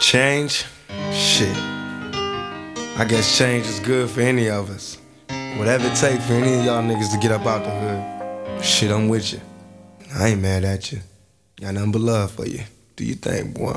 Change? Shit. I guess change is good for any of us. Whatever it takes for any of y'all niggas to get up out the hood. Shit, I'm with you. I ain't mad at you. Got nothing but love for you. Do you think, boy?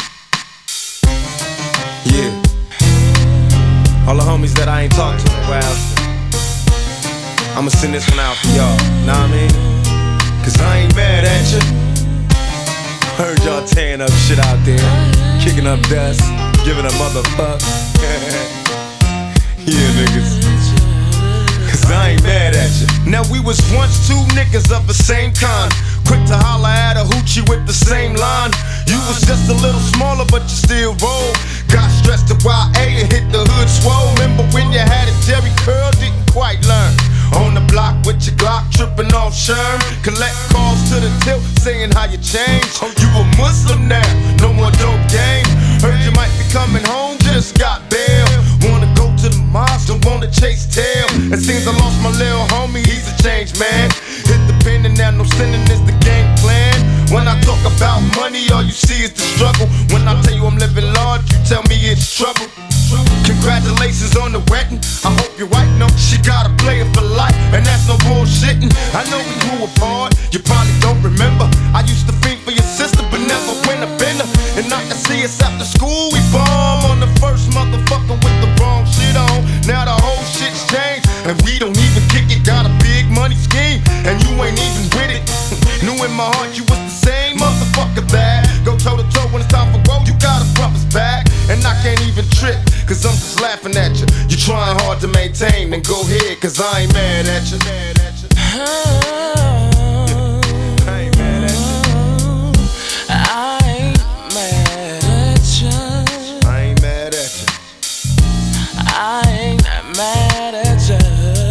Yeah. All the homies that I ain't talked to in a while, I'ma send this one out for y'all. Know what I mean? Cause I ain't mad at you. Heard y'all tearing up shit out there, kicking up dust, giving a motherfuck. Yeah, niggas. Cause I ain't mad at you. Now we was once two niggas of the same kind, quick to holler at a hoochie with the same line. You was just a little smaller, but you still roll. Got stressed to YA and hit the hood swole. Remember when you had a Jerry curl, didn't quite learn. On the block with your Glock, tripping off Sherm. Collect calls to the tilt, saying how you changed. Oh, you a Muslim now, no more dope game. Heard you might be coming home, just got bail. Wanna go to the mosque, don't wanna chase tail. It seems I lost my little homie, he's a changed man. Hit the pen and now no sinning is the game plan. When I talk about money, all you see is the struggle. When I tell you I'm living large, you tell me it's trouble. Congratulations on the wedding, I hope your wife knows she got a player for life, and that's no bullshitting. I know we grew apart, you probably don't remember. I used to think for your sister, but never went a bender. And I can see us after school, we bomb on the first motherfucker with the wrong shit on. Now the whole shit's changed, and we don't even kick it. Got a big money scheme, and you ain't even with it. Knew in my heart you was the same motherfucker that go toe to toe when it's time for growth. You gotta bump us back, and I can't even trip, cause I'm just laughing at you. You trying hard to maintain, then go ahead, cause I ain't mad at you. I ain't mad at you. I ain't mad at you. I ain't mad at you. I ain't mad at you.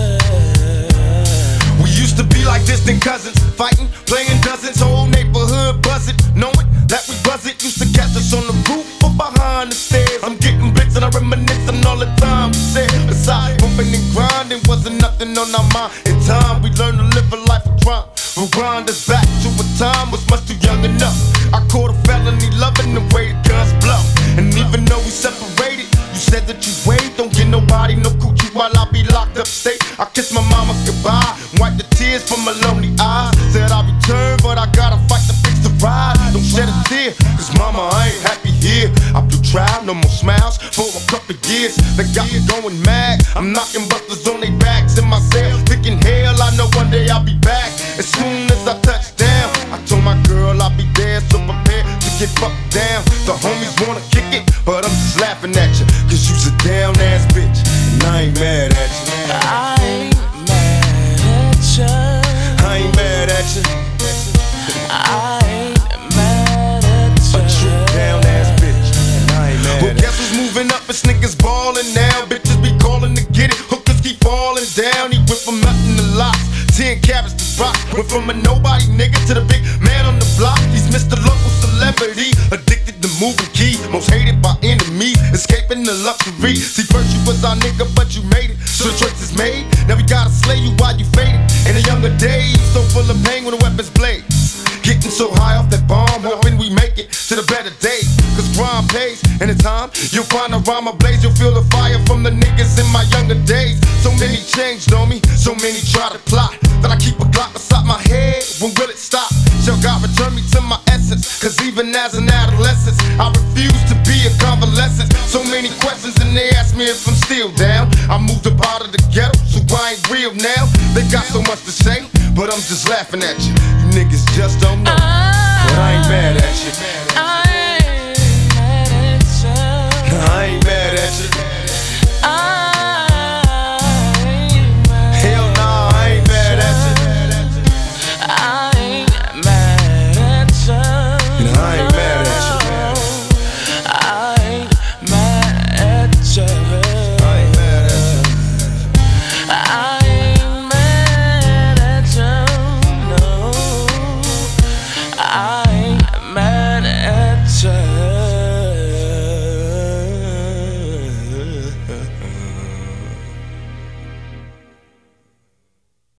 We used to be like distant cousins, fighting, playing dozens, whole neighborhood buzzing, knowing that we buzz it. Used to catch us on the roof or behind the stairs. I'm getting bits and I reminiscing all the time we said. Besides bumping and grinding, wasn't nothing on our mind. In time we learned to live a life of crime. Rewind us back to a time was much too young enough. I caught a felony loving the way the guns blow. And even though we separated, you said that you wait, don't get nobody no coochie while I be locked up state. I kiss my mama goodbye, wipe the tears from my lonely eyes. Said I'll return, but I gotta fight to fix the ride. Don't shed a tear, cause mama, I ain't happy here. I blew trial, no more smiles for a couple years. They got me going mad, I'm knocking busters on their backs in my cell, thinking hell, I know one day I'll be back. As soon as I touch down, I told my girl I'll be there, so prepare to get fucked down. The homies wanna kick it, but I'm just laughing at you, cause you's a down ass bitch, and I ain't mad at you. I ain't mad at you. I ain't mad at you. I ain't mad at you. A true down ass bitch, and I ain't mad at you. Well, guess who's moving up? It's niggas ballin' now. Bitches be calling to get it. Hookers keep falling down. He went from nothing to lots, 10 carats to rock. Went from a nobody nigga to the big man on the block. He's Mr. Local Celebrity, addicted to moving keys, most hated by enemies, escaping the luxury. See, first you was our nigga, but you made it, so the choice is made. Now we gotta slay you while you faded. In the younger days, so full of pain when the weapons blaze. Getting so high off that bomb, hoping we make it to the better days. Cause crime pays, and in time, you'll find a rhyme ablaze. You'll feel the fire from the niggas in my younger days. So many changed on me, so many try to plot, that I keep a Glock beside my head. When will it stop? Shall God return me to my essence? Cause even as an adolescent, I refuse to be a convalescent. So many questions and they ask me if I'm still down. I moved up out of the ghetto, so I ain't real now. They got so much to say, but I'm just laughing at you. You niggas just don't know.